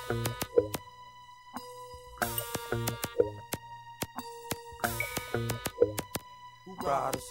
Riders.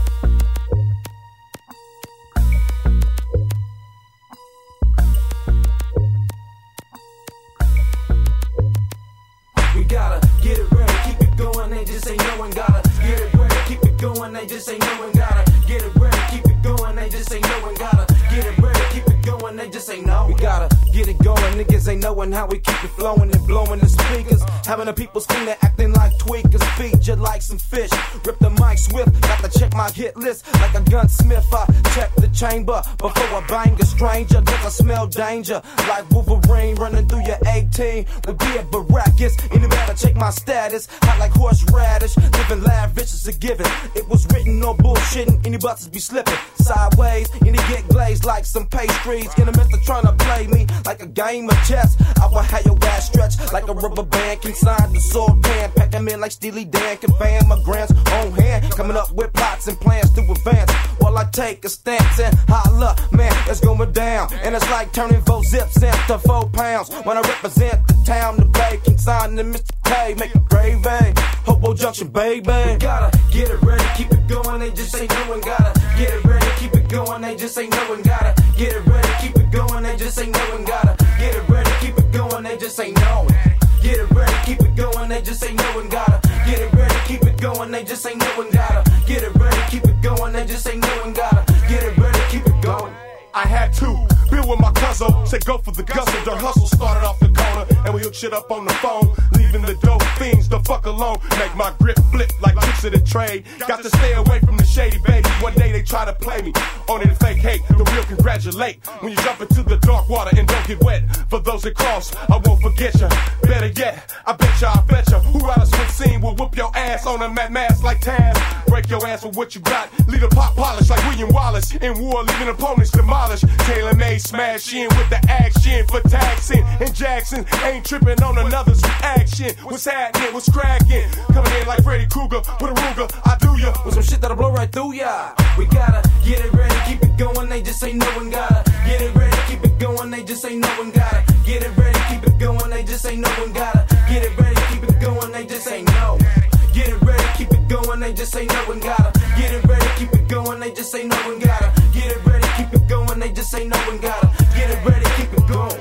We gotta get it ready, keep it going, they just ain't no one gotta get it ready, keep it going, they just ain't no one gotta get it ready, keep it going, they just ain't no one gotta get it ready, keep it going, they just ain't no. We gotta get it going, niggas ain't knowing how we keep it flowing and blowing the speakers, having the people screaming, acting like tweakers, featured like some fish, rip the mic swift, got to check my hit list like a gunsmith, I check the chamber before I bang a stranger, cause I smell danger, like Wolverine running through your 18, with beer baracus, any better check my status, hot like horseradish, living lavish is a given, it was written no bullshitting, any buttons be slipping, sideways, any get glazed like some pastries, in the midst of trying to play me like a game of chess, I will have your ass stretched like a rubber band, consigned to sword pan, pack them in like Steely Dan, conveying my grants on hand, coming up with plots and plans to advance, while I take a stance and holla, man, it's going down, and it's like turning 4 zips into 4 pounds, when I represent the town, the bay, consigned to Mr. K, make it gravy, Hobo Junction, baby. We gotta get it ready, keep it going, they just ain't no one gotta get it ready, keep it going, they just ain't no one gotta get it ready, keep it going, they just ain't no one gotta get it ready, keep it going, they just ain't no one. Get it ready, keep it going, they just ain't no one gotta get it ready, keep it going, they just ain't no one gotta get it ready, keep it going, they just ain't no one gotta get it ready, keep it going. I had to build with my cousin, said go for the guzzle. The hustle started off the corner, and we hooked shit up on the phone. Leaving the dope fiends the fuck alone. Make my grip flip like tricks of the trade. Got to stay away from the shady babies. One day they try to play me. Only the fake hate, the real congratulate. When you jump into the dark water and don't get wet. For those that cross, I won't forget ya. Better yet, I bet ya. Who riders with scene will whoop your ass on a mad mask like Taz. Break your ass with what you got. Leave a pop polish like William Wallace. In war, leaving opponents demolished. Tailor-made smash in with the action for taxing. And Jackson ain't tripping on another's reaction. What's happening? What's cracking? Coming in like Freddy Krueger with a Ruger. I do ya with some shit that'll blow right through ya. We gotta get it ready, keep it going. They just ain't no one gotta get it ready, keep it going. They just ain't no one gotta get it ready, keep it going. They just ain't no one gotta get it ready, keep it going. They just ain't no. Get it ready, keep it going. They just ain't no one gotta get it ready, keep it going. They just ain't no one gotta get it ready, keep it going. They just ain't no one gotta get it ready, keep it going.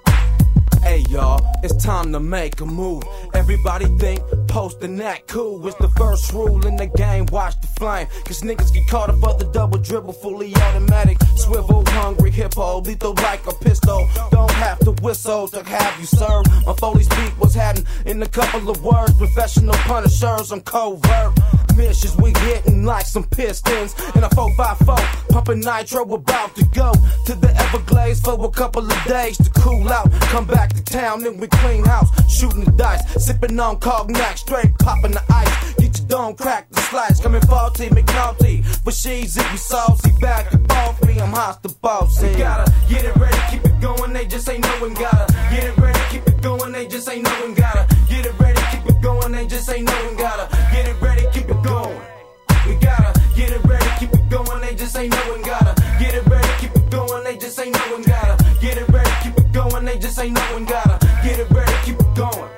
Hey y'all, it's time to make a move. Everybody think posting that cool. It's the first rule in the game, watch the flame. Cause niggas get caught up for the double dribble, fully automatic. Swivel, hungry, hippo, lethal like a pistol. Don't have to whistle to have you served. My Foley speak what's happening in a couple of words. Professional punishers, I'm covert. Missions we hitting like some pistons. In a 454, pumping nitro, about to go to the Everglades for a couple of days to cool out. Come back to town, then we clean house, shooting the dice, sipping on cognac, straight popping the ice. Get your dome crack the slice, coming faulty, McNulty. But she's if you saucy, back and off me, I'm hostile bossy. We gotta get it ready, keep it going. They just ain't no one gotta get it ready, keep it going. They just ain't no one gotta get it ready, keep it going. They just ain't no one gotta get it ready, keep it going. We gotta get it ready, keep it going. They just ain't no one gotta get it ready, keep it going. They just ain't no one gotta get it ready, keep it going. They just ain't no one gotta get it ready, keep it going.